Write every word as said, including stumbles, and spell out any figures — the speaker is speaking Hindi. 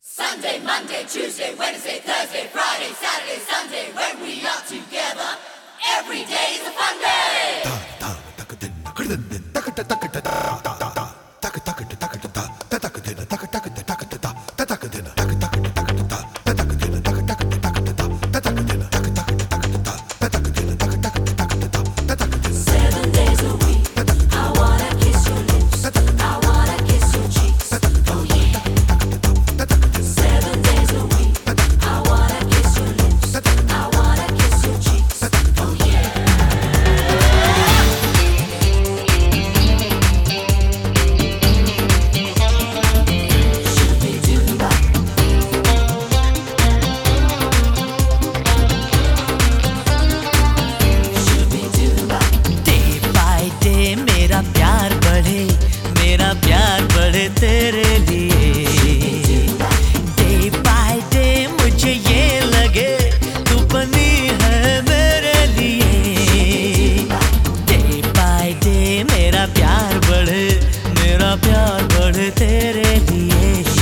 Sunday, Monday, Tuesday, Wednesday, Thursday, Friday, Saturday, Sunday, when we are together, every day is a fun day! Seven days a week, I wanna kiss your lips, I wanna kiss your cheeks, oh yeah. Seven days a week, I wanna kiss your lips, I wanna kiss your cheeks, oh yeah. Shoo-be-doo-ba, shoo-be-doo-ba. Day by day मेरा प्यार बढ़े, मेरा प्यार बढ़े तेरे लिए। डे बाय डे मुझे ये लगे तू बनी है मेरे लिए। डे बाय डे मेरा प्यार बढ़े, मेरा प्यार बढ़े तेरे लिए।